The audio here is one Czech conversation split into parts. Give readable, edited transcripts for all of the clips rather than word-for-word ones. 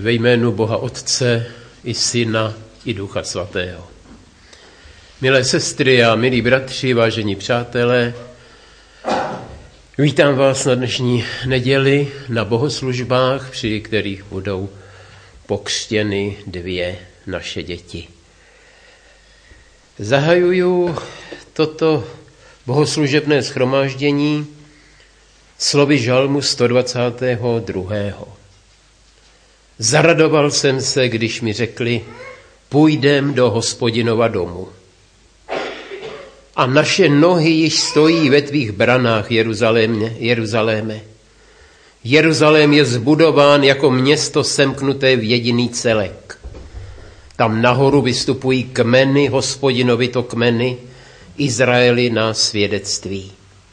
Ve jménu Boha Otce i Syna i Ducha Svatého. Milé sestry a milí bratři, vážení přátelé, vítám vás na dnešní neděli na bohoslužbách, při kterých budou pokřtěny 2 naše děti. Zahajuju toto bohoslužebné shromáždění slovy žalmu 122. Zaradoval jsem se, když mi řekli, půjdem do Hospodinova domu. A naše nohy již stojí ve tvých branách, Jeruzaléme. Jeruzalém je zbudován jako město semknuté v jediný celek. Tam nahoru vystupují kmeny, Hospodinovi to kmeny, Izraeli na svědectví.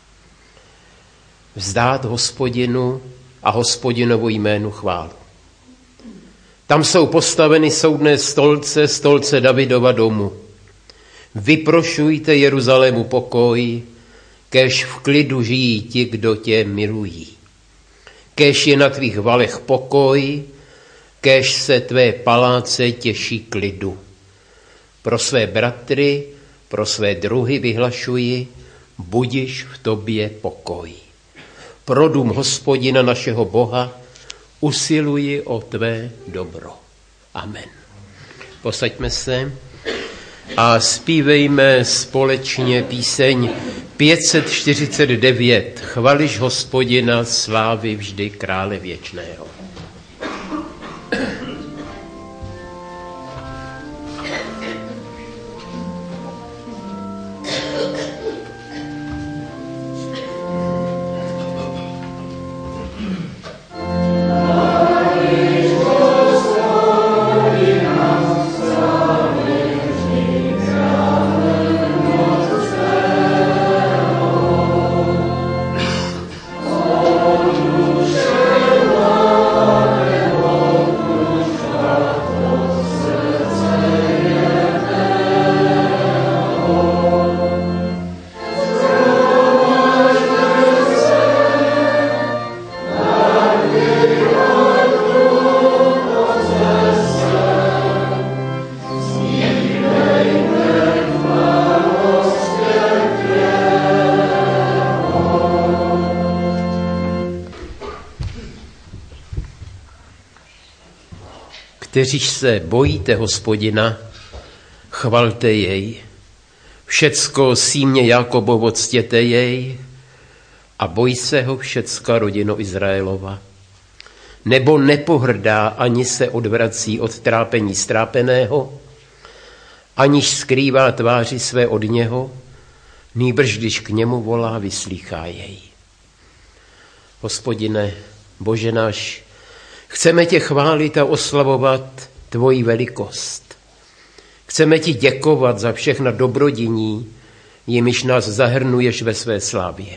Vzdát Hospodinu a Hospodinovu jménu chválu. Tam jsou postaveny soudné stolce Davidova domu. Vyprošujte Jeruzalému pokoj, kéž v klidu žijí ti, kdo tě milují. Kéž je na tvých valech pokoj, kéž se tvé paláce těší klidu. Pro své bratry, pro své druhy vyhlašuji, budiš v tobě pokoj. Pro dům Hospodina našeho Boha usiluji o tvé dobro. Amen. Posaďme se a zpívejme společně píseň 549. Chvališ Hospodina, slávy vždy krále věčného. Kteříž se bojíte Hospodina, chvalte jej. Všecko símě Jákobovo ctěte jej a boj se ho všecka rodino Izraelova. Nebo nepohrdá, ani se odvrací od trápení strápeného, aniž skrývá tváři své od něho, nýbrž když k němu volá, vyslýchá jej. Hospodine, Bože náš, chceme tě chválit a oslavovat tvoji velikost. Chceme ti děkovat za všechna dobrodiní, jimiž nás zahrnuješ ve své slávě.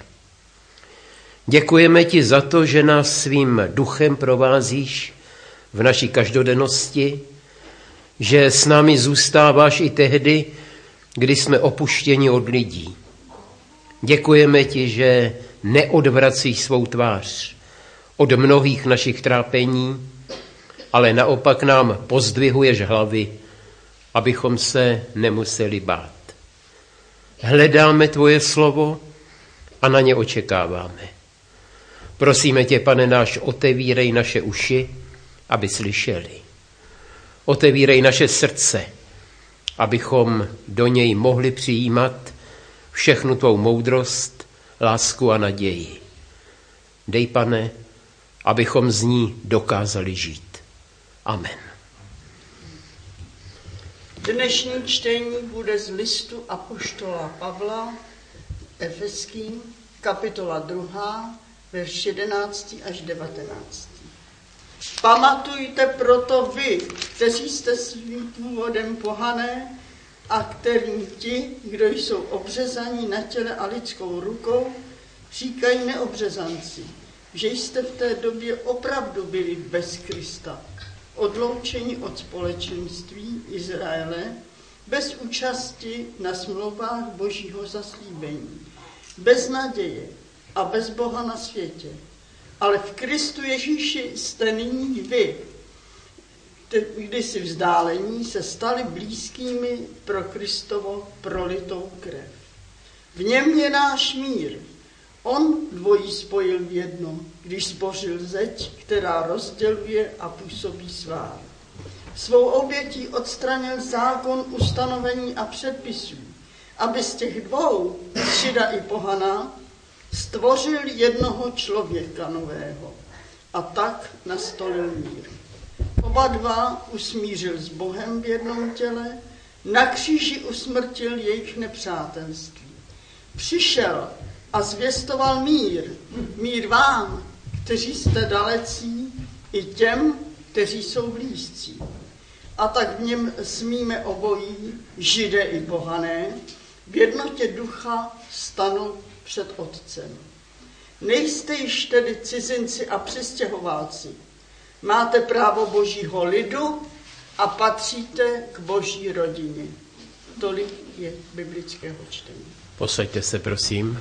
Děkujeme ti za to, že nás svým duchem provázíš v naší každodennosti, že s námi zůstáváš i tehdy, kdy jsme opuštěni od lidí. Děkujeme ti, že neodvracíš svou tvář od mnohých našich trápení, ale naopak nám pozdvihuješ hlavy, abychom se nemuseli bát. Hledáme tvoje slovo a na ně očekáváme. Prosíme tě, Pane náš, otevírej naše uši, aby slyšeli. Otevírej naše srdce, abychom do něj mohli přijímat všechnu tvou moudrost, lásku a naději. Dej, Pane, abychom z ní dokázali žít. Amen. Dnešní čtení bude z listu apoštola Pavla Efeským, kapitola 2, verš 11 až 19. Pamatujte proto vy, kteří jste svým původem pohané a kterým ti, kdo jsou obřezaní na těle a lidskou rukou, říkají neobřezanci, že jste v té době opravdu byli bez Krista, odloučeni od společenství Izraele, bez účasti na smlouvách Božího zaslíbení, bez naděje a bez Boha na světě. Ale v Kristu Ježíši jste nyní vy, kdysi vzdálení, se stali blízkými pro Kristovo prolitou krev. V něm je náš mír. On dvojí spojil v jedno, když zbořil zeď, která rozděluje a působí svár. Svou obětí odstranil zákon ustanovení a předpisů, aby z těch dvou, Žida i pohana, stvořil jednoho člověka nového a tak nastolil mír. Oba dva usmířil s Bohem v jednom těle, na kříži usmrtil jejich nepřátelství. Přišel a zvěstoval mír vám, kteří jste dalecí, i těm, kteří jsou blízcí. A tak v něm smíme obojí, Židé i pohané, v jednotě ducha stanout před Otcem. Nejste již tedy cizinci a přistěhovalci. Máte právo Božího lidu a patříte k Boží rodině. Tolik je biblického čtení. Posaďte se, prosím.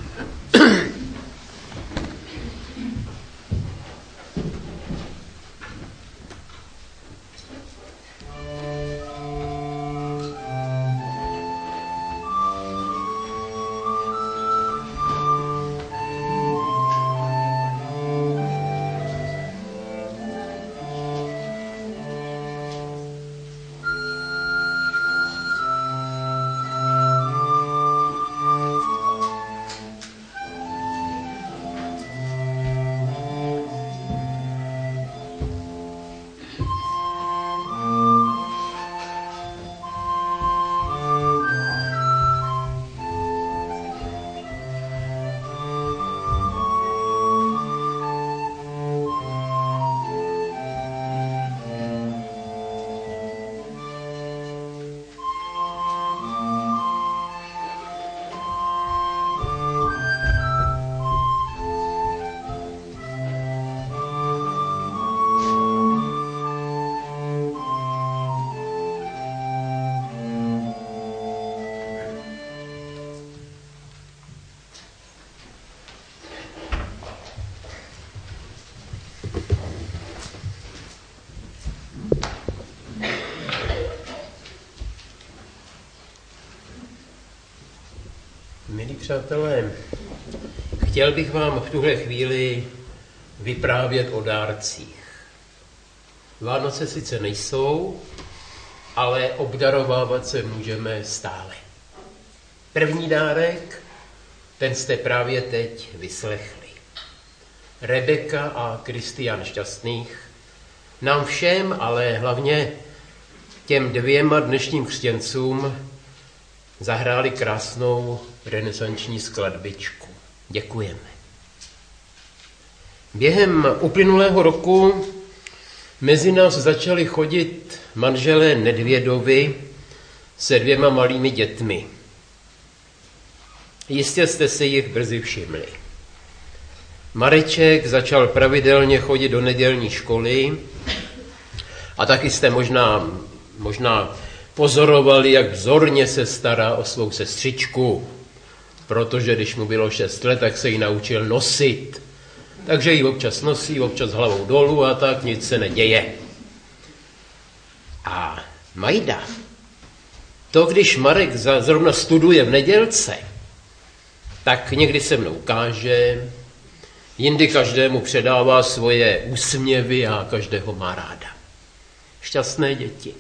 Milí přátelé, chtěl bych vám v tuhle chvíli vyprávět o dárcích. Vánoce sice nejsou, ale obdarovávat se můžeme stále. První dárek, ten jste právě teď vyslechli. Rebeka a Kristián Šťastných nám všem, ale hlavně těm dvěma dnešním křtěncům zahráli krásnou renesanční skladbičku. Děkujeme. Během uplynulého roku mezi nás začali chodit manželé Nedvědovi se 2 malými dětmi. Jistě jste si jich brzy všimli. Mareček začal pravidelně chodit do nedělní školy a taky jste možná pozorovali, jak vzorně se stará o svou sestřičku, protože když mu bylo 6 let, tak se ji naučil nosit. Takže ji občas nosí, občas hlavou dolů a tak nic se neděje. A Majda, to když Marek zrovna studuje v nedělce, tak někdy se mnou káže, jindy každému předává svoje úsměvy a každého má ráda. Šťastné děti.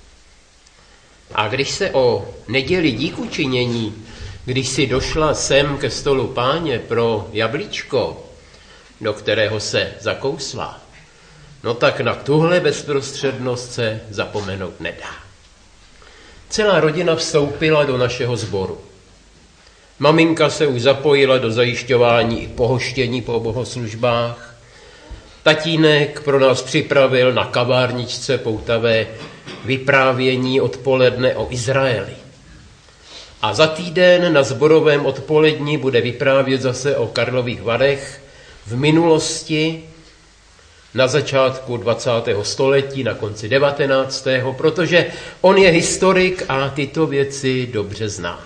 A když se o neděli díkučinění, když si došla sem ke stolu Páně pro jablíčko, do kterého se zakousla, no tak na tuhle bezprostřednost se zapomenout nedá. Celá rodina vstoupila do našeho sboru. Maminka se už zapojila do zajišťování i pohoštění po bohoslužbách. Tatínek pro nás připravil na kavárničce poutavé vyprávění odpoledne o Izraeli. A za týden na sborovém odpolední bude vyprávět zase o Karlových Varech v minulosti, na začátku 20. století, na konci 19., protože on je historik a tyto věci dobře zná.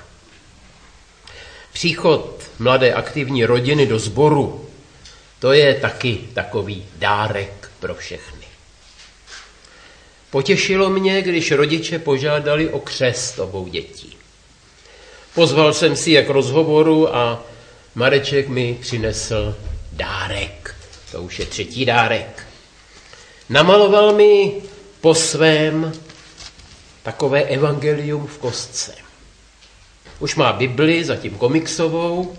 Příchod mladé aktivní rodiny do sboru, to je taky takový dárek pro všechny. Potěšilo mě, když rodiče požádali o křest obou dětí. Pozval jsem si je k rozhovoru a Mareček mi přinesl dárek. To už je 3. dárek. Namaloval mi po svém takové evangelium v kostce. Už má Bibli, zatím komiksovou,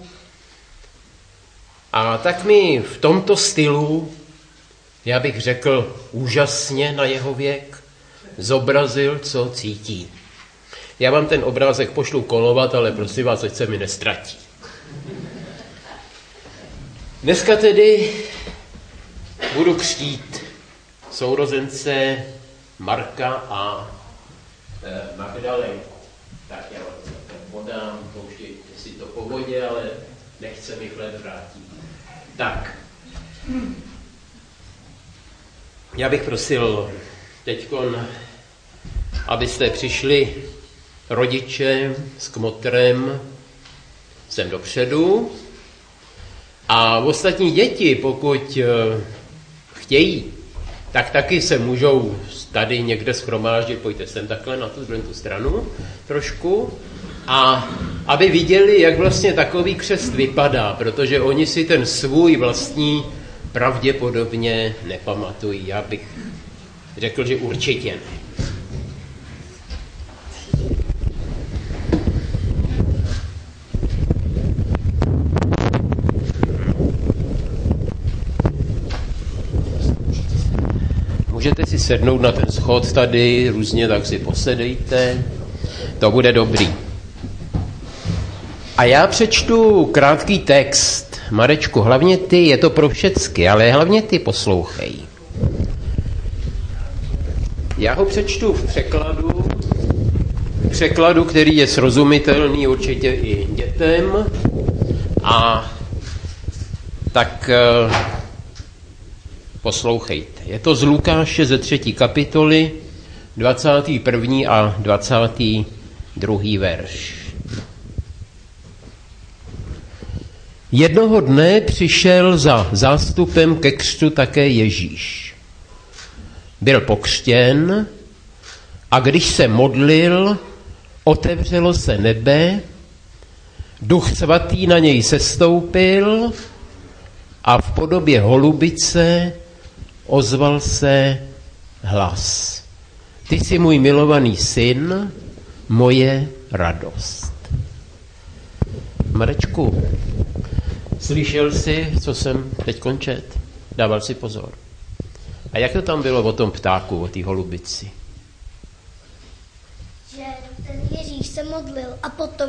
a tak mi v tomto stylu, já bych řekl úžasně na jeho věk, zobrazil, co cítí. Já vám ten obrázek pošlu kolovat, ale prosím vás, ať se mi nestratí. Dneska tedy budu křtít sourozence Marka a Magdalenku. Tak já vám to podám, pouštějte si to po vodě, ale nechce mi chléb vrátit. Tak. Já bych prosil teďkon, abyste přišli rodiče s kmotrem sem dopředu a ostatní děti, pokud chtějí, tak taky se můžou tady někde shromáždit, pojďte sem takhle na tu stranu trošku, a aby viděli, jak vlastně takový křest vypadá, protože oni si ten svůj vlastní pravděpodobně nepamatují. Já bych řekl, že určitě ne. Můžete si sednout na ten schod tady, různě tak si posedejte, to bude dobrý. A já přečtu krátký text. Marečku, hlavně ty, je to pro všecky, ale hlavně ty poslouchej. Já ho přečtu v překladu, který je srozumitelný určitě i dětem, a tak poslouchejte. Je to z Lukáše ze 3. kapitoly, 21. a 22. verš. Jednoho dne přišel za zástupem ke křtu také Ježíš. Byl pokřtěn a když se modlil, otevřelo se nebe, Duch svatý na něj sestoupil a v podobě holubice ozval se hlas. Ty jsi můj milovaný syn, moje radost. Marečku, slyšel jsi, co jsem teď čet? Dával si pozor. A jak to tam bylo o tom ptáku, o té holubici? Že ten Ježíš se modlil a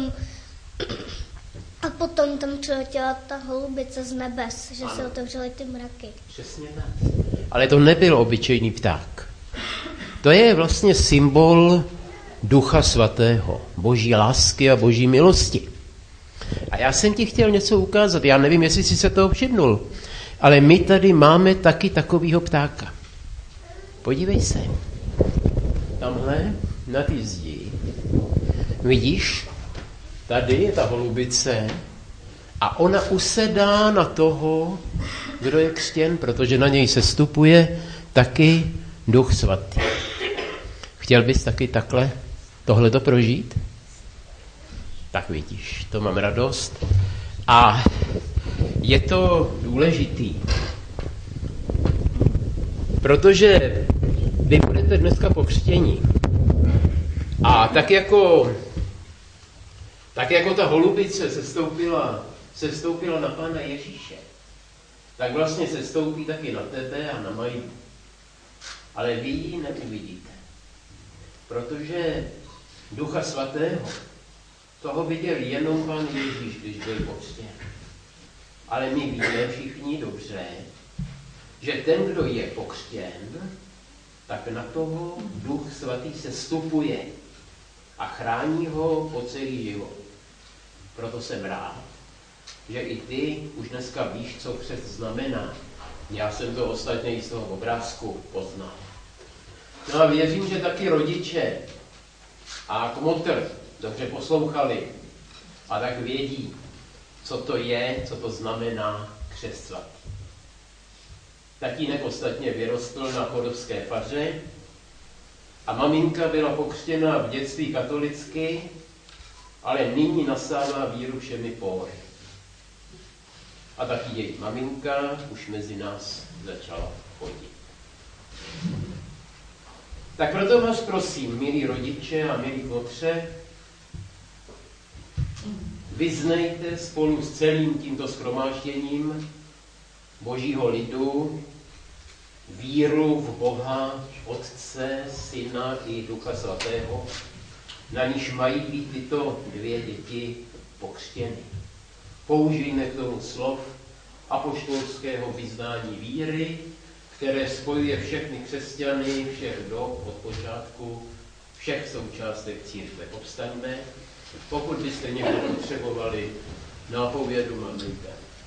potom tam přiletěla ta holubice z nebes, že se otevřely ty mraky. Přesně tak. Ale to nebyl obyčejný pták. To je vlastně symbol Ducha Svatého, Boží lásky a Boží milosti. A já jsem ti chtěl něco ukázat. Já nevím, jestli jsi se toho všimnul, ale my tady máme taky takovýho ptáka. Podívej se. Tamhle na ty zdi. Vidíš? Tady je ta holubice a ona usedá na toho, kdo je křtěn, protože na něj sestupuje taky Duch Svatý. Chtěl bys taky takhle tohleto prožít? Tak vidíš, to mám radost. A je to důležitý, protože vy budete dneska pokřtěni. A tak jako ta holubice sestoupila na Pána Ježíše, tak vlastně sestoupí taky na tebe a na Majdu. Ale vy ji neuvidíte, protože Ducha Svatého, toho viděl jenom Pán Ježíš, když byl pokřtěn. Ale my víme všichni dobře, že ten, kdo je pokřtěn, tak na toho Duch Svatý sestupuje a chrání ho po celý život. Proto jsem rád, že i ty už dneska víš, co křest znamená. Já jsem to ostatně i z toho obrázku poznal. No a věřím, že taky rodiče a kmotr dobře poslouchali a tak vědí, co to je, co to znamená křest svatý. Tatínek ostatně vyrostl na chodovské faře A maminka byla pokřtěna v dětství katolicky, ale nyní nasává víru všemi pory. A taky její maminka už mezi nás začala chodit. Tak proto vás prosím, milí rodiče a milí kmotře, vyznejte spolu s celým tímto shromážděním Božího lidu víru v Boha, Otce, Syna i Ducha Svatého, na níž mají být tyto dvě děti pokřtěny. Použijme k tomu slov apoštolského vyznání víry, které spojuje všechny křesťany, všech dob od počátku, všech součástek církve. Povstaňme, pokud byste někdo potřebovali nápovědu, modlitbe.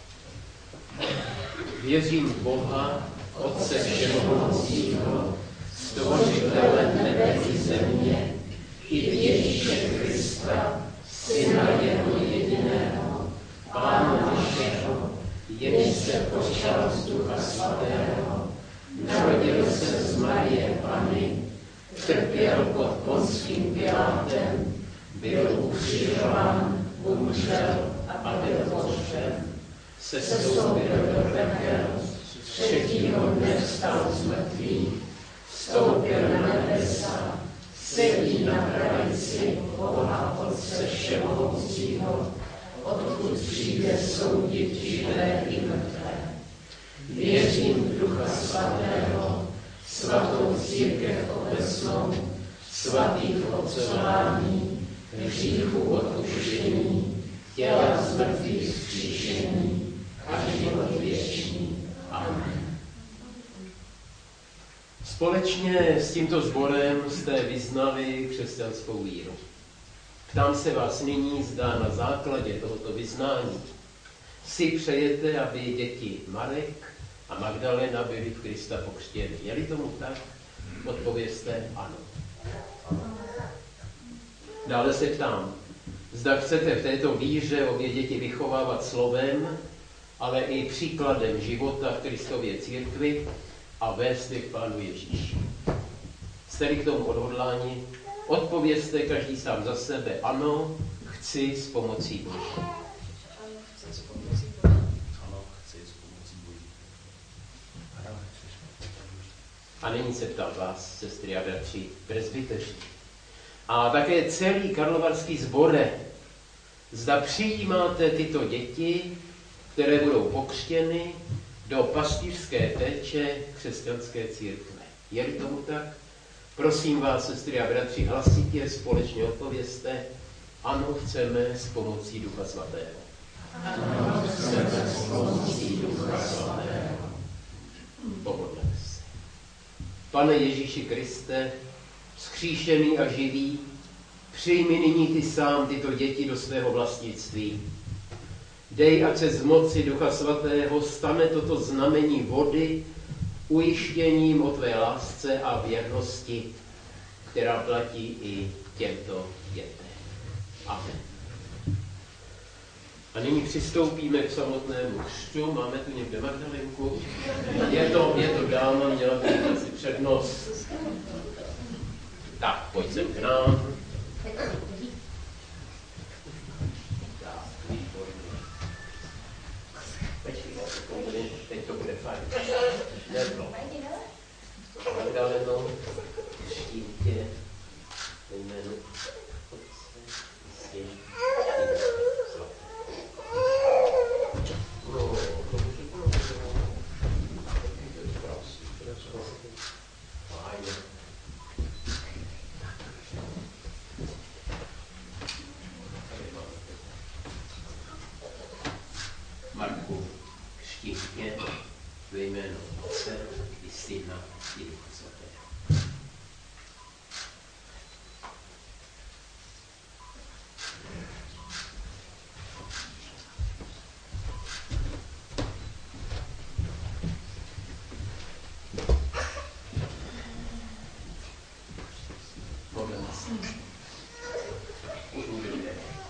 Věřím v Boha, Otce všemohoucího, stvořitele nebe i země, i v Ježíše Krista, Syna jeho jediného, Pána našeho, jenž se počal z Ducha Svatého, narodil se z Marie Panny, trpěl pod Ponským Pilátem, byl ukřižován, umřel a byl pohřben, sestoupil do pekel, třetího dne vstal z mrtvých, vstoupil na nebesa, sedí na pravici Boha Otce všemohoucího, odkud přijde soudit živé i mrtvé. Věřím v Ducha Svatého, svatou církev obecnou, svatých otcování, hříchů odpuštění, těla z mrtvých vzkříšení a život věčný. Amen. Společně s tímto sborem jste vyznali křesťanskou víru. Ptám se vás nyní, zda na základě tohoto vyznání si přejete, aby děti Marek a Magdalena byly v Krista pokřtěny. Je-li tomu tak, odpovězte ano. Dále se ptám, zda chcete v této víře obě děti vychovávat slovem, ale i příkladem života v Kristově církvi a vést je k Pánu Ježíši. Jste-li k tomu odhodláni, odpovězte každý sám za sebe ano, chci s pomocí Boží. A nyní se ptám vás, sestry a bratři, presbyteři. A také celý karlovarský sbore, zda přijímáte tyto děti, které budou pokřtěny do pastýřské péče křesťanské církve. Je-li tomu tak? Prosím vás, sestry a bratři, hlasitě společně odpovězte, ano, chceme s pomocí Ducha Svatého. Ano, chceme s pomocí Ducha Svatého. Pomodleme se. Pane Ježíši Kriste, vzkříšený a živý, přijmi nyní ty sám tyto děti do svého vlastnictví. Dej, ať se z moci Ducha Svatého stane toto znamení vody ujištěním o tvé lásce a věrnosti, která platí i těmto dětem. Amen. A nyní přistoupíme k samotnému křtu. Máme tu někde Magdalenku. Je to dáma, měla by mít asi přednost. Tak, pojď sem k nám. Tak, výborně. Teď to bude fajn. Nedlo. Magdaleno, křtím tě ve jménu Otce, Syna i Ducha Svatého. Marku, křtím tě ve jménu Otce i Syna i Ducha Svatého. Modleme se. Už můžeme.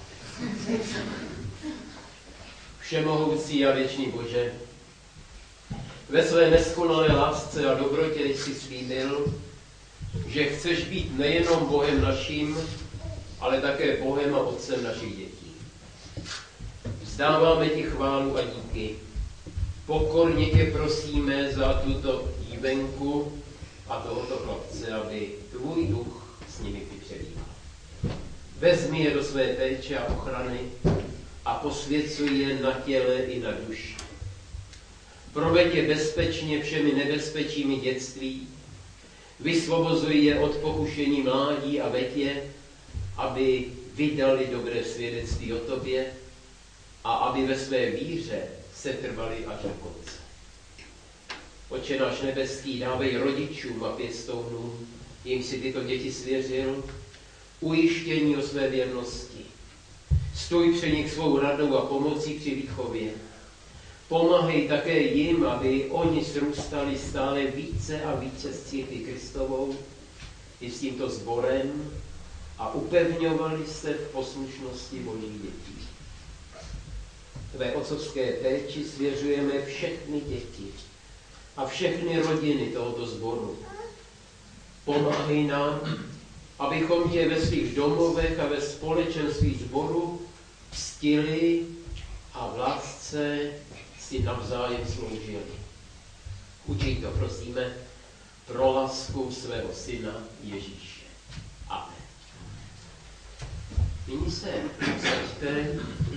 Všemohoucí a věčný Bože, ve své neskonalé lásce a dobrotě jsi slíbil, že chceš být nejenom Bohem naším, ale také Bohem a Otcem našich dětí. Vzdáváme ti chválu a díky. Pokorně tě prosíme za tuto dívenku a tohoto chlapce, aby tvůj duch s nimi přebýval. Vezmi je do své péče a ochrany a posvěcuj je na těle i na duši. Proveď je bezpečně všemi nebezpečími dětství, vysvobozuj je od pokušení mládí a veď je, aby vydali dobré svědectví o tobě a aby ve své víře setrvali až do konce. Otče náš nebeský, dávej rodičům a pěstounům, jim si tyto děti svěřil, ujištění o své věrnosti. Stůj při nich svou radou a pomocí při výchově. Pomáhej také jim, aby oni srůstali stále více a více s církví Kristovou i s tímto sborem a upevňovali se v poslušnosti Božích dětí. Tvé otcovské péči svěřujeme všechny děti a všechny rodiny tohoto sboru. Pomáhej nám, abychom tě ve svých domovech a ve společenství sboru ctili a v lásce si navzájem sloužili. Učí to, prosíme, pro lásku svého syna Ježíše. Amen. Nyní se posaďte.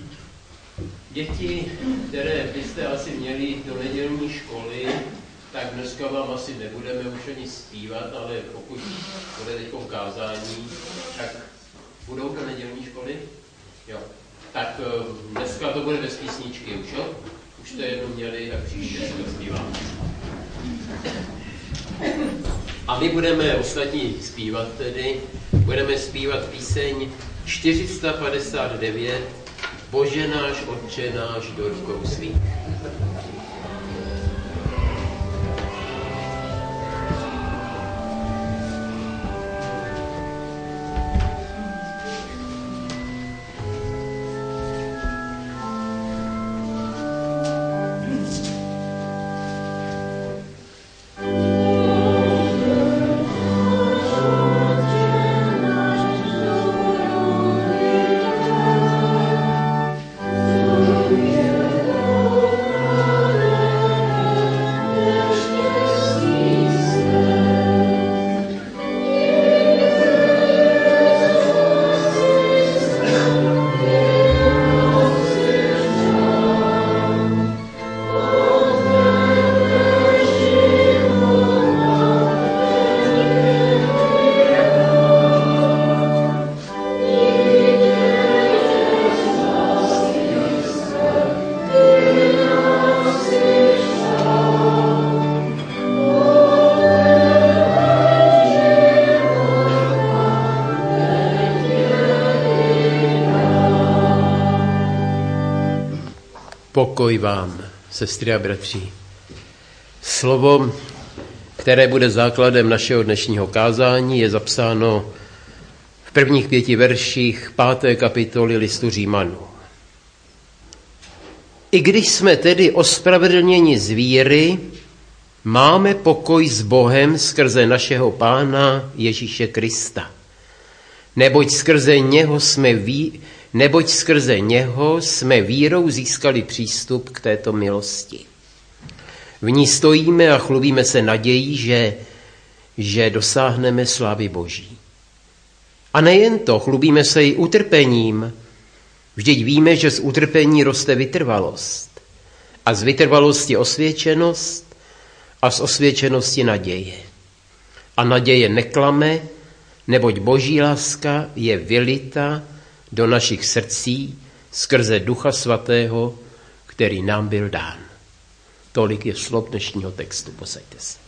Děti, které byste asi měli jít do nedělní školy, tak dneska vám asi nebudeme už ani zpívat, ale pokud bude teď kázání, tak budou do nedělní školy? Jo. Tak dneska to bude bez písničky už, jo? Už to jednou měli, tak příště si to zpíváme. A my budeme ostatní zpívat tedy. Budeme zpívat píseň 459 Bože náš, Otče náš, do rukou svých. Pokoj vám, sestry a bratři. Slovo, které bude základem našeho dnešního kázání, je zapsáno v prvních 5 verších 5. kapitoly listu Římanů. I když jsme tedy ospravedlněni z víry, máme pokoj s Bohem skrze našeho Pána Ježíše Krista. Neboť skrze něho jsme vírou získali přístup k této milosti. V ní stojíme a chlubíme se nadějí, že dosáhneme slávy Boží. A nejen to, chlubíme se i utrpením. Vždyť víme, že z utrpení roste vytrvalost. A z vytrvalosti osvědčenost a z osvědčenosti naděje. A naděje neklame, neboť Boží láska je vylita do našich srdcí skrze Ducha Svatého, který nám byl dán. Tolik je slov dnešního textu. Posaďte se.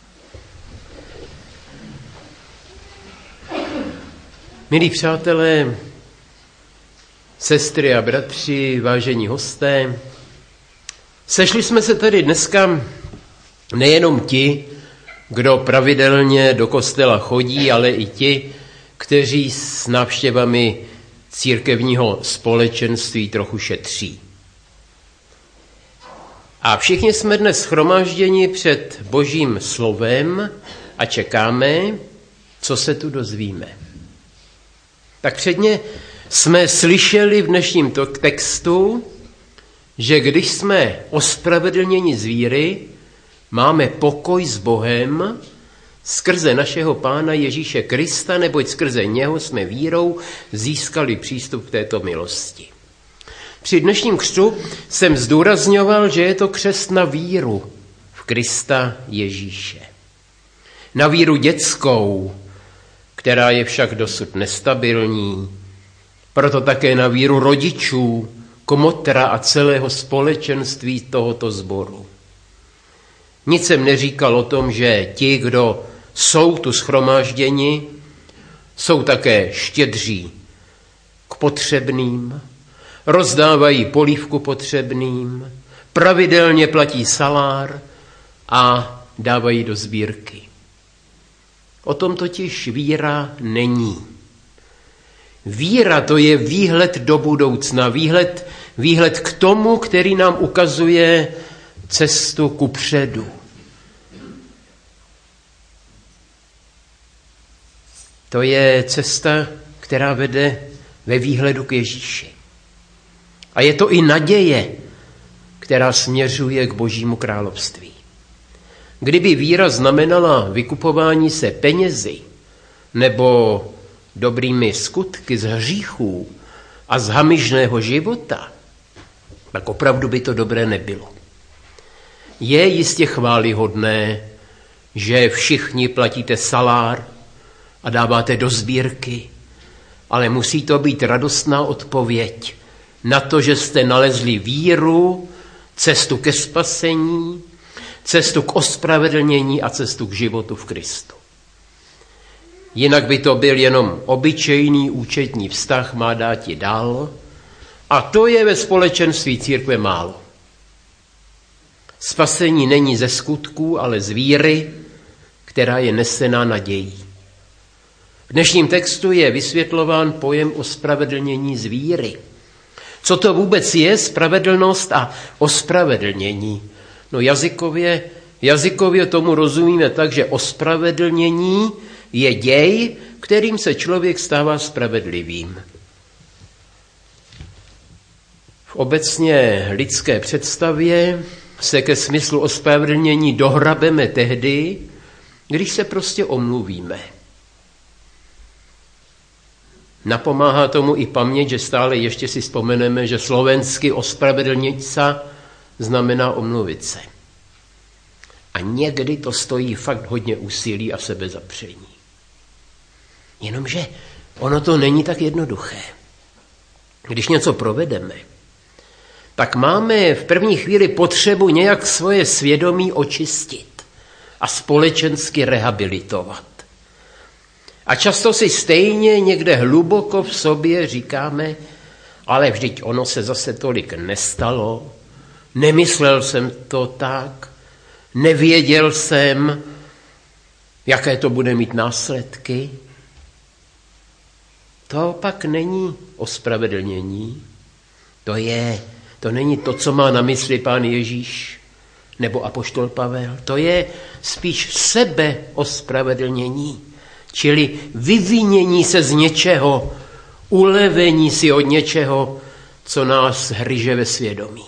Milí přátelé, sestry a bratři, vážení hosté, sešli jsme se tady dneska nejenom ti, kdo pravidelně do kostela chodí, ale i ti, kteří s návštěvami církevního společenství trochu šetří. A všichni jsme dnes shromážděni před Božím slovem a čekáme, Co se tu dozvíme? Tak předně jsme slyšeli v dnešním textu, že když jsme ospravedlněni z víry, máme pokoj s Bohem skrze našeho Pána Ježíše Krista, neboť skrze něho jsme vírou získali přístup k této milosti. Při dnešním křtu jsem zdůrazňoval, že je to křest na víru v Krista Ježíše. Na víru dětskou, která je však dosud nestabilní, proto také na víru rodičů, kmotra a celého společenství tohoto sboru. Nic jsem neříkal o tom, že ti, kdo jsou tu shromážděni, jsou také štědří k potřebným, rozdávají polívku potřebným, pravidelně platí salár a dávají do sbírky. O tom totiž víra není. Víra to je výhled do budoucna, výhled k tomu, který nám ukazuje cestu kupředu. To je cesta, která vede ve výhledu k Ježíši. A je to i naděje, která směřuje k Božímu království. Kdyby víra znamenala vykupování se penězi nebo dobrými skutky z hříchů a z hamižného života, tak opravdu by to dobré nebylo. Je jistě chvályhodné, že všichni platíte salár a dáváte do sbírky, ale musí to být radostná odpověď na to, že jste nalezli víru, cestu ke spasení, cestu k ospravedlnění a cestu k životu v Kristu. Jinak by to byl jenom obyčejný účetní vztah, má dáti dál, a to je ve společenství církve málo. Spasení není ze skutků, ale z víry, která je nesená nadějí. V dnešním textu je vysvětlován pojem ospravedlnění z víry. Co to vůbec je spravedlnost a ospravedlnění? No jazykově tomu rozumíme tak, že ospravedlnění je děj, kterým se člověk stává spravedlivým. V obecně lidské představě se ke smyslu ospravedlnění dohrabeme tehdy, když se prostě omluvíme. Napomáhá tomu i paměť, že stále ještě si vzpomeneme, že slovensky ospravedlnit se znamená omluvit se. A někdy to stojí fakt hodně úsilí a sebezapření. Jenomže ono to není tak jednoduché. Když něco provedeme, tak máme v první chvíli potřebu nějak svoje svědomí očistit a společensky rehabilitovat. A často si stejně někde hluboko v sobě říkáme, ale vždyť ono se zase tolik nestalo, nemyslel jsem to tak, nevěděl jsem, jaké to bude mít následky. To pak není ospravedlnění, to není to, co má na mysli Pán Ježíš nebo apoštol Pavel, to je spíš sebeospravedlnění, čili vyvinění se z něčeho, ulevení si od něčeho, co nás hryže ve svědomí.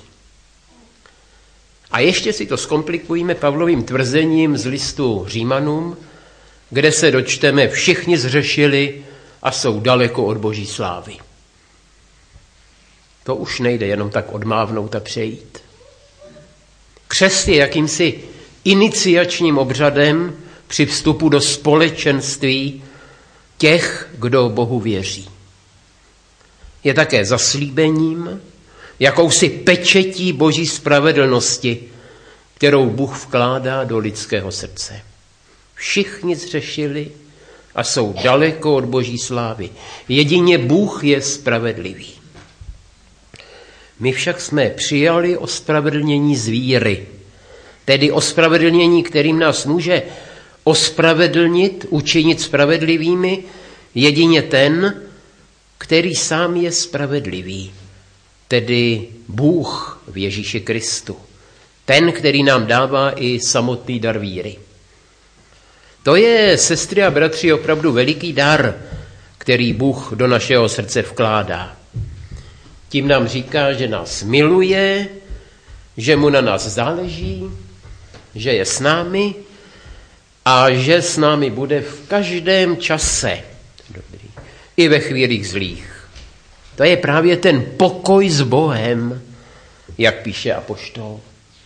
A ještě si to zkomplikujeme Pavlovým tvrzením z listu Římanům, kde se dočteme, všichni zřešili a jsou daleko od Boží slávy. To už nejde jenom tak odmávnout a přejít. Křest je jakýmsi iniciačním obřadem při vstupu do společenství těch, kdo Bohu věří. Je také zaslíbením, jakousi pečetí Boží spravedlnosti, kterou Bůh vkládá do lidského srdce. Všichni zřešili a jsou daleko od Boží slávy. Jedině Bůh je spravedlivý. My však jsme přijali ospravedlnění z víry, tedy ospravedlnění, kterým nás může ospravedlnit, učinit spravedlivými, jedině ten, který sám je spravedlivý, tedy Bůh v Ježíši Kristu, ten, který nám dává i samotný dar víry. To je, sestry a bratři, opravdu veliký dar, který Bůh do našeho srdce vkládá. Tím nám říká, že nás miluje, že mu na nás záleží, že je s námi a že s námi bude v každém čase. Dobrý. I ve chvílích zlých. To je právě ten pokoj s Bohem, jak píše apoštol.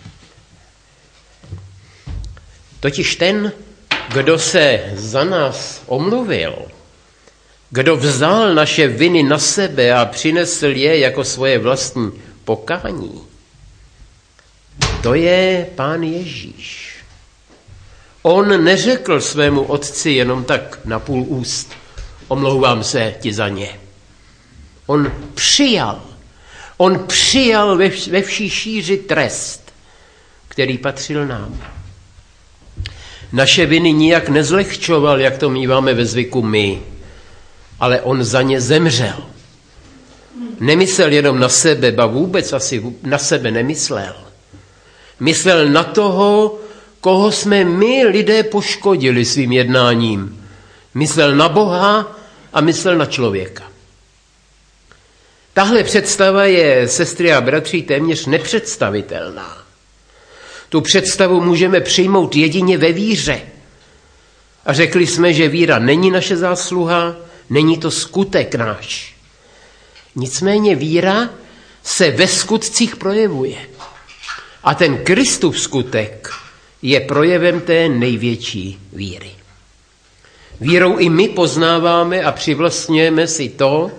Totiž ten, kdo se za nás omluvil, kdo vzal naše viny na sebe a přinesl je jako svoje vlastní pokání, to je Pán Ježíš. On neřekl svému otci jenom tak na půl úst, omlouvám se ti za ně. On přijal ve vší šíři trest, který patřil nám. Naše viny nijak nezlehčoval, jak to míváme ve zvyku my, ale on za ně zemřel. Nemyslel jenom na sebe, ba vůbec asi na sebe nemyslel. Myslel na toho, koho jsme my lidé poškodili svým jednáním. Myslel na Boha a myslel na člověka. Tahle představa je, sestry a bratři, téměř nepředstavitelná. Tu představu můžeme přijmout jedině ve víře. A řekli jsme, že víra není naše zásluha, není to skutek náš. Nicméně víra se ve skutcích projevuje. A ten Kristův skutek je projevem té největší víry. Vírou i my poznáváme a přivlastňujeme si to,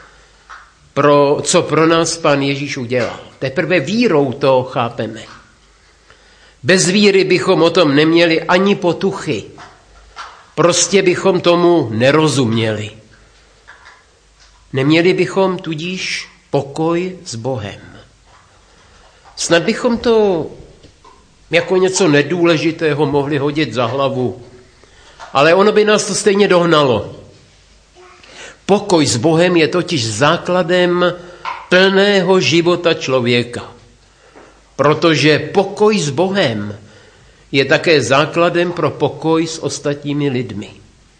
co pro nás Pán Ježíš udělal. Teprve vírou to chápeme. Bez víry bychom o tom neměli ani potuchy. Prostě bychom tomu nerozuměli. Neměli bychom tudíž pokoj s Bohem. Snad bychom to jako něco nedůležitého mohli hodit za hlavu, ale ono by nás to stejně dohnalo. Pokoj s Bohem je totiž základem plného života člověka. Protože pokoj s Bohem je také základem pro pokoj s ostatními lidmi.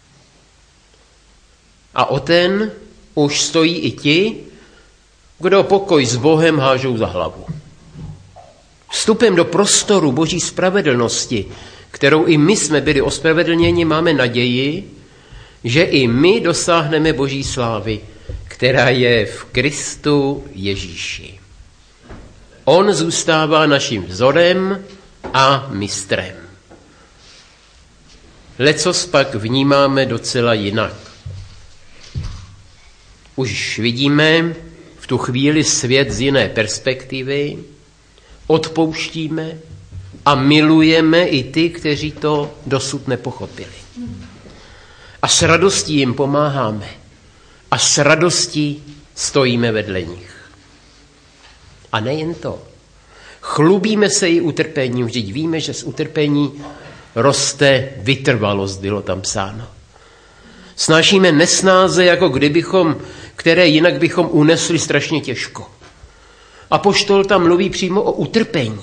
A o ten už stojí i ti, kdo pokoj s Bohem hážou za hlavu. Vstupem do prostoru Boží spravedlnosti, kterou i my jsme byli ospravedlněni, máme naději, že i my dosáhneme Boží slávy, která je v Kristu Ježíši. On zůstává naším vzorem a mistrem. Lecos pak vnímáme docela jinak. Už vidíme v tu chvíli svět z jiné perspektivy, odpouštíme a milujeme i ty, kteří to dosud nepochopili. A s radostí jim pomáháme. A s radostí stojíme vedle nich. A nejen to. Chlubíme se i utrpením. Vždyť víme, že z utrpení roste vytrvalost, bylo tam psáno. Snášíme nesnáze, jako které jinak bychom unesli strašně těžko. Apoštol tam mluví přímo o utrpení.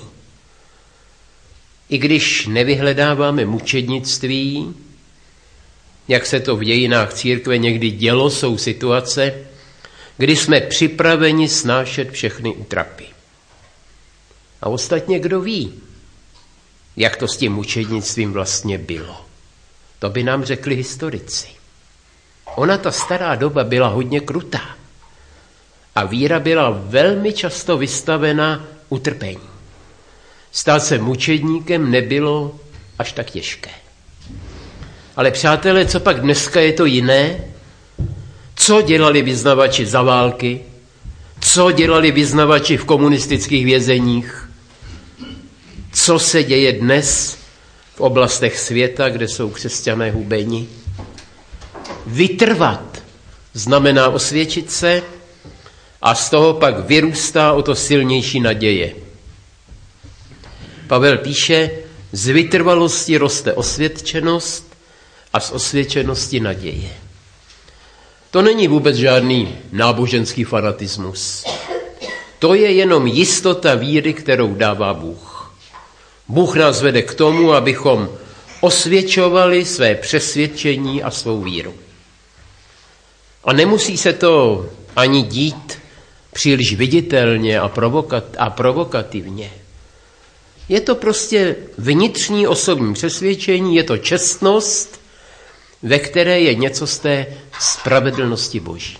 I když nevyhledáváme mučednictví, jak se to v dějinách církve někdy dělo, jsou situace, kdy jsme připraveni snášet všechny útrapy. A ostatně kdo ví, jak to s tím mučednictvím vlastně bylo. To by nám řekli historici. Ona, ta stará doba, byla hodně krutá. A víra byla velmi často vystavena utrpení. Stát se mučedníkem nebylo až tak těžké. Ale přátelé, co pak dneska je to jiné? Co dělali vyznavači za války? Co dělali vyznavači v komunistických vězeních? Co se děje dnes v oblastech světa, kde jsou křesťané hubeni? Vytrvat znamená osvědčit se a z toho pak vyrůstá o to silnější naděje. Pavel píše, z vytrvalosti roste osvědčenost a z osvědčenosti naděje. To není vůbec žádný náboženský fanatismus. To je jenom jistota víry, kterou dává Bůh. Bůh nás vede k tomu, abychom osvědčovali své přesvědčení a svou víru. A nemusí se to ani dít příliš viditelně a provokativně. Je to prostě vnitřní osobní přesvědčení, je to čestnost, ve které je něco z té spravedlnosti Boží.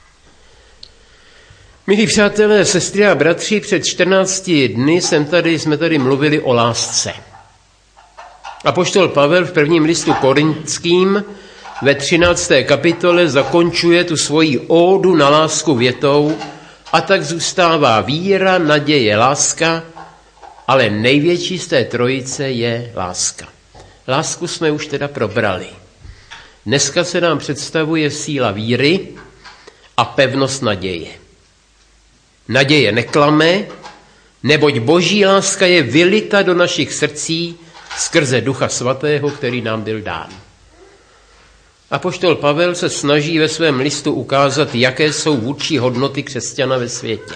Milí přátelé, sestry a bratři, před 14 dny jsme tady mluvili o lásce. Apoštol Pavel v prvním listu Korinským ve 13. kapitole zakončuje tu svoji ódu na lásku větou: a tak zůstává víra, naděje, láska, ale největší z té trojice je láska. Lásku jsme už teda probrali. Dneska se nám představuje síla víry a pevnost naděje. Naděje neklame, neboť Boží láska je vylita do našich srdcí skrze Ducha Svatého, který nám byl dán. Apoštol Pavel se snaží ve svém listu ukázat, jaké jsou vůdčí hodnoty křesťana ve světě.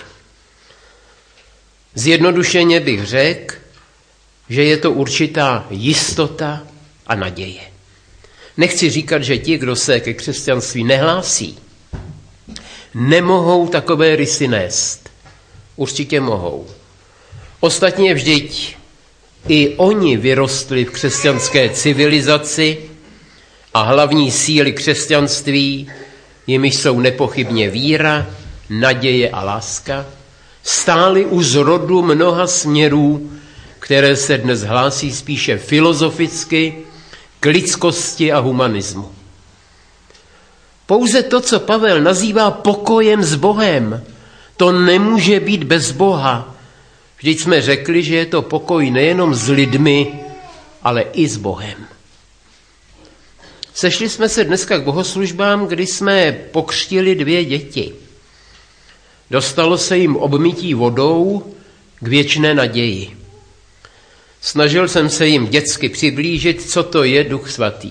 Zjednodušeně bych řekl, že je to určitá jistota a naděje. Nechci říkat, že ti, kdo se ke křesťanství nehlásí, nemohou takové rysy nést. Určitě mohou. Ostatně vždyť i oni vyrostli v křesťanské civilizaci a hlavní síly křesťanství, jimiž jsou nepochybně víra, naděje a láska, stály u zrodu mnoha směrů, které se dnes hlásí spíše filozoficky k lidskosti a humanismu. Pouze to, co Pavel nazývá pokojem s Bohem, to nemůže být bez Boha. Vždyť jsme řekli, že je to pokoj nejenom s lidmi, ale i s Bohem. Sešli jsme se dneska k bohoslužbám, kdy jsme pokřtili 2 děti. Dostalo se jim obmytí vodou k věčné naději. Snažil jsem se jim dětsky přiblížit, co to je Duch Svatý.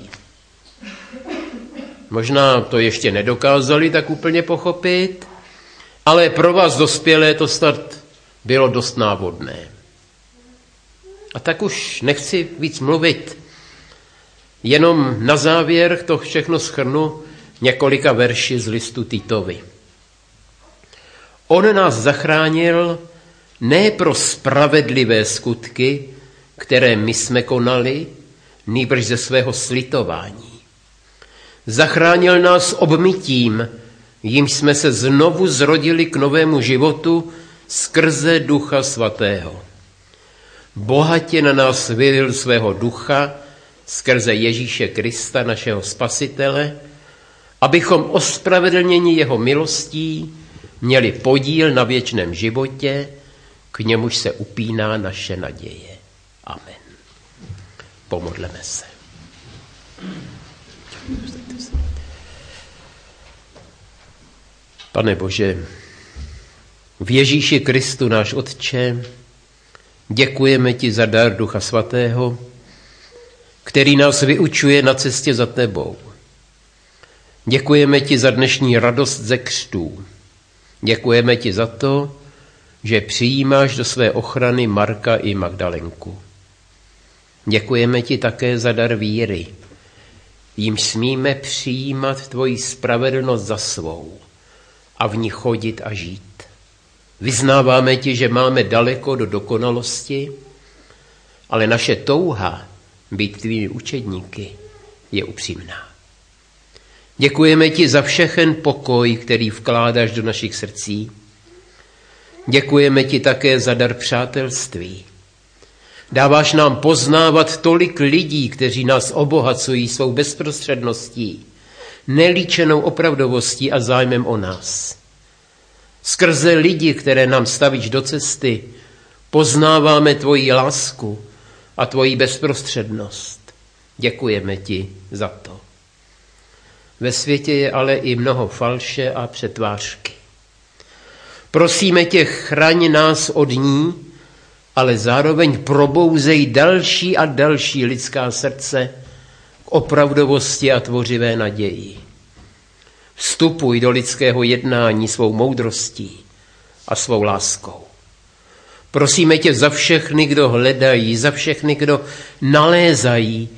Možná to ještě nedokázali tak úplně pochopit, ale pro vás dospělé to snad bylo dost návodné. A tak už nechci víc mluvit. Jenom na závěr to všechno shrnu několika verši z listu Titovi. On nás zachránil ne pro spravedlivé skutky, které my jsme konali, nýbrž ze svého slitování. Zachránil nás obmytím, jímž jsme se znovu zrodili k novému životu skrze Ducha Svatého. Bohatě na nás vylil svého ducha skrze Ježíše Krista, našeho Spasitele, abychom ospravedlněni jeho milostí měli podíl na věčném životě, k němuž se upíná naše naděje. Amen. Pomodleme se. Pane Bože, v Ježíši Kristu náš Otče, děkujeme ti za dar Ducha Svatého, který nás vyučuje na cestě za tebou. Děkujeme ti za dnešní radost ze křtů. Děkujeme ti za to, že přijímáš do své ochrany Marka i Magdalenku. Děkujeme ti také za dar víry, jímž smíme přijímat tvoji spravedlnost za svou a v ní chodit a žít. Vyznáváme ti, že máme daleko do dokonalosti, ale naše touha být tvými učedníky je upřímná. Děkujeme ti za všechen pokoj, který vkládáš do našich srdcí. Děkujeme ti také za dar přátelství. Dáváš nám poznávat tolik lidí, kteří nás obohacují svou bezprostředností, nelíčenou opravdovostí a zájmem o nás. Skrze lidi, které nám stavíš do cesty, poznáváme tvoji lásku a tvoji bezprostřednost. Děkujeme ti za to. Ve světě je ale i mnoho falše a přetvářky. Prosíme tě, chraň nás od ní, ale zároveň probouzej další a další lidská srdce k opravdovosti a tvořivé naději. Vstupuj do lidského jednání svou moudrostí a svou láskou. Prosíme tě za všechny, kdo hledají, za všechny, kdo nalézají,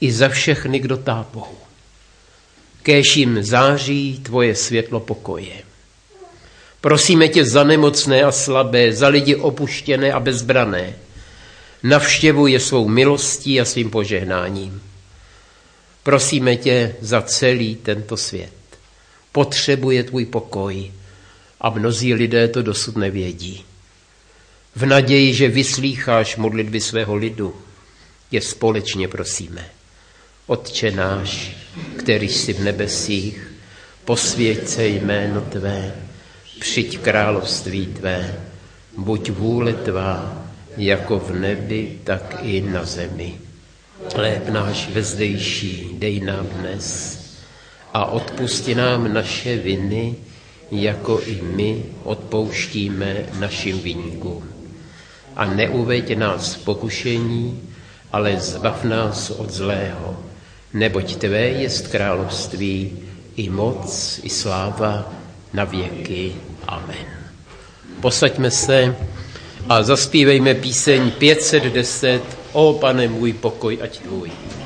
i za všechny, kdo tápou. Kéž jim září tvoje světlo pokoje. Prosíme tě za nemocné a slabé, za lidi opuštěné a bezbrané. Navštěvuj je svou milostí a svým požehnáním. Prosíme tě za celý tento svět. Potřebuje tvůj pokoj a mnozí lidé to dosud nevědí. V naději, že vyslýcháš modlitby svého lidu, je společně prosíme. Otče náš, který jsi v nebesích, posvěť se jméno tvé, přijď království tvé, buď vůle tvá, jako v nebi, tak i na zemi. Chléb náš vezdejší dej nám dnes a odpusti nám naše viny, jako i my odpouštíme našim viníkům. A neuveď nás v pokušení, ale zbav nás od zlého, neboť tvé jest království, i moc, i sláva na věky. Amen. Posaďme se a zaspívejme píseň 510 O Pane můj, pokoj ať tvůj.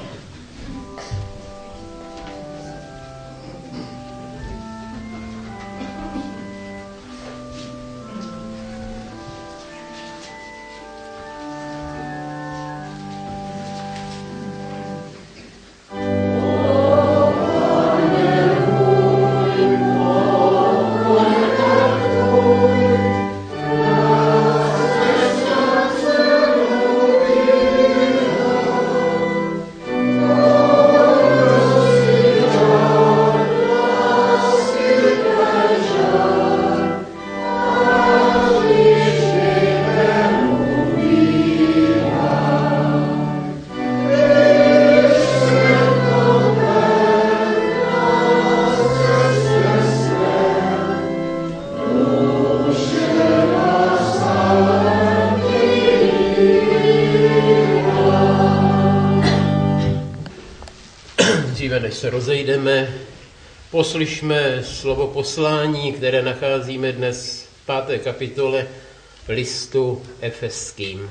Než se rozejdeme, poslyšme slovo poslání, které nacházíme dnes v 5. kapitole listu Efeským.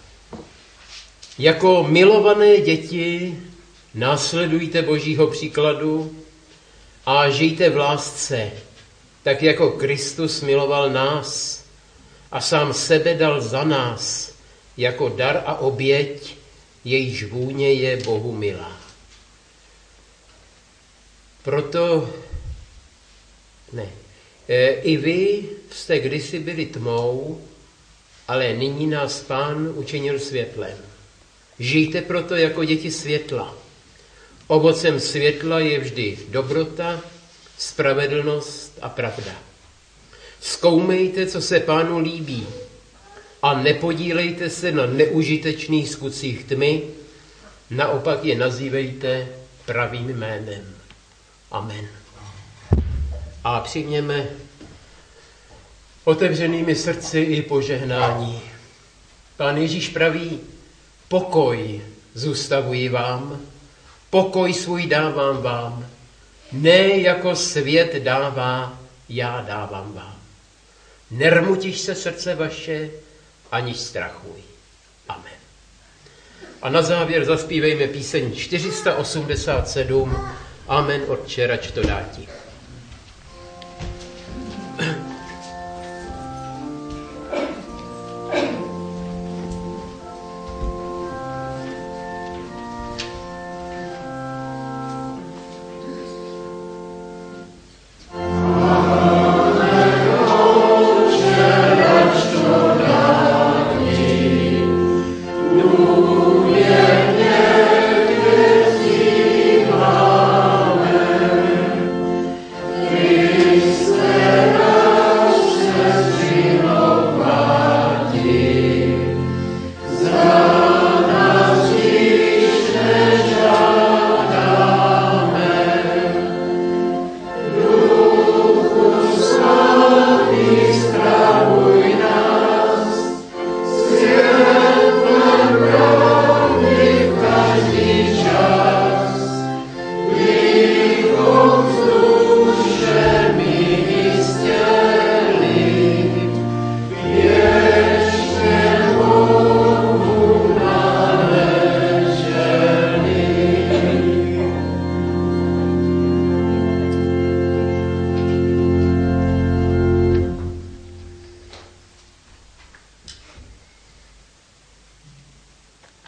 Jako milované děti následujte Božího příkladu a žijte v lásce, tak jako Kristus miloval nás a sám sebe dal za nás jako dar a oběť, jejíž vůně je Bohu milá. Proto i vy jste kdysi byli tmou, ale nyní nás Pán učinil světlem. Žijte proto jako děti světla. Ovocem světla je vždy dobrota, spravedlnost a pravda. Zkoumejte, co se Pánu líbí, a nepodílejte se na neužitečných skutcích tmy, naopak je nazývejte pravým jménem. Amen. A přijměme otevřenými srdci i požehnání. Pán Ježíš praví, pokoj zůstavuji vám, pokoj svůj dávám vám, ne jako svět dává, já dávám vám. Nermutíš se srdce vaše, ani strachuj. Amen. A na závěr zaspívejme píseň 487, Amen, Otče, rač to dá ti.